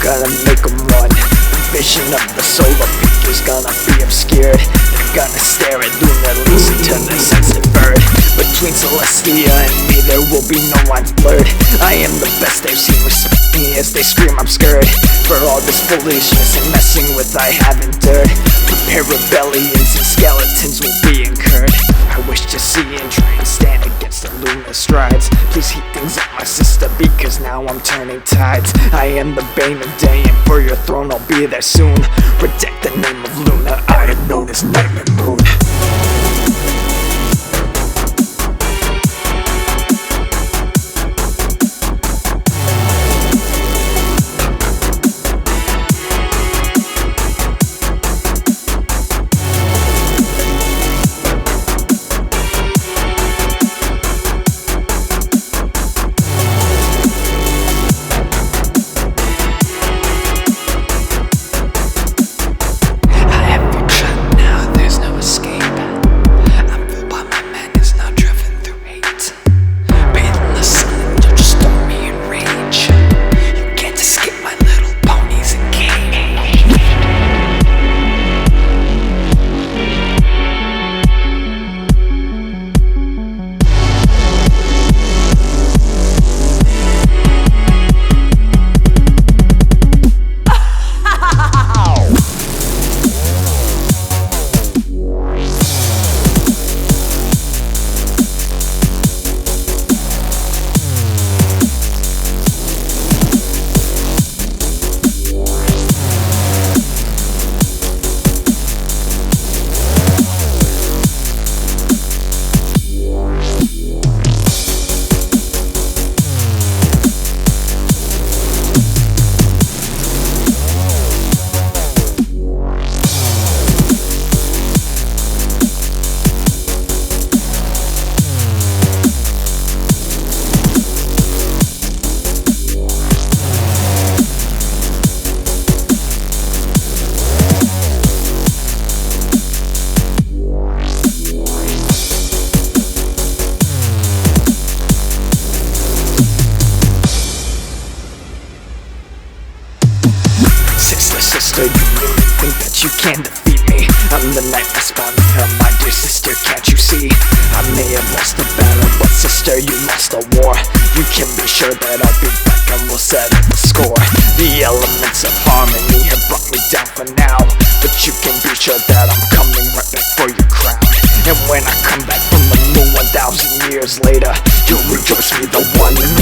gonna make them run. The vision of the solar peak is gonna be obscured. They're gonna stare at Luna, listen to the sensitive bird. Between Celestia and me there will be no lines blurred. I am the best they've seen, respect me as they scream I'm scared. For all this foolishness and messing with I have endured. Prepare rebellions and skeletons will be incurred. I wish to see and try and stand against the Luna strides. Please heat things up, my sister, because now I'm turning tides. I am the bane of day, and for your throne I'll be there soon. Protect the name of Luna, I am known as Nightmare Moon. Sister, you really think that you can defeat me? I'm the nightmare spawn of hell, my dear sister, can't you see? I may have lost the battle, but sister, you lost the war. You can be sure that I'll be back and we'll settle the score. The elements of harmony have brought me down for now, but you can be sure that I'm coming right back for your crown. And when I come back from the moon 1,000 years later, you'll rejoice me, the one and